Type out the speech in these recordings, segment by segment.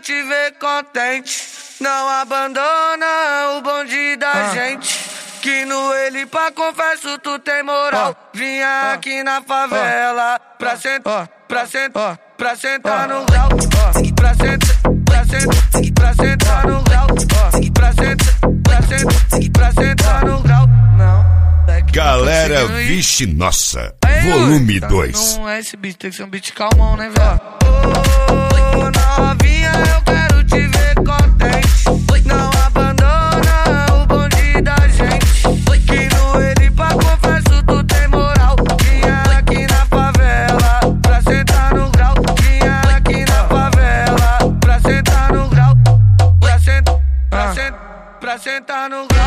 te ver contente. Não abandona o bonde da gente. Que no ele pra confesso tu tem moral. Vinha aqui na favela pra sentar, pra sentar, pra sentar no grau. Pra sentar, pra sentar, pra sentar no grau. Pra sentar, pra sentar, pra sentar no grau. Galera, vixe nossa, volume 2. Não é esse beat, tem que ser um beat calmão, né, velho? Ô, novinha, eu quero te ver contente. Não abandona o bonde da gente. Que no ele pra confesso tu tem moral. Vinha aqui na favela pra sentar no grau. Vinha aqui na favela pra sentar no grau. Pra sentar, pra sentar, pra sentar no grau.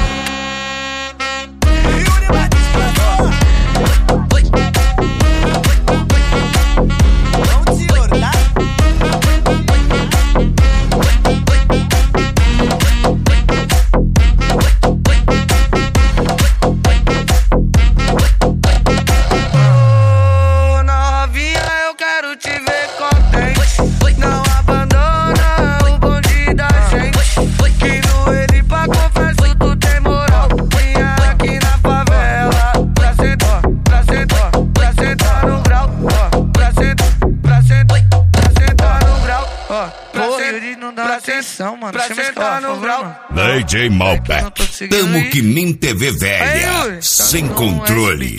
Atenção, mano. Pra sentar no grau. DJ Malbec. Tamo que nem TV velha. Sem controle.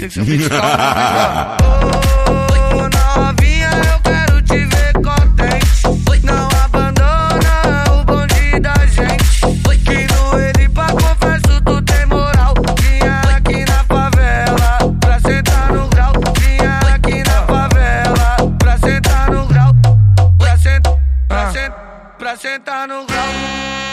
Ô, novinha, eu quero te ver contente. Não abandona o bonde da gente. Que no ele pra confesso tu tem moral. Vinha aqui na favela pra sentar no grau. Vinha aqui na favela pra sentar no grau. Pra sentar, pra sentar, pra sentar no grau.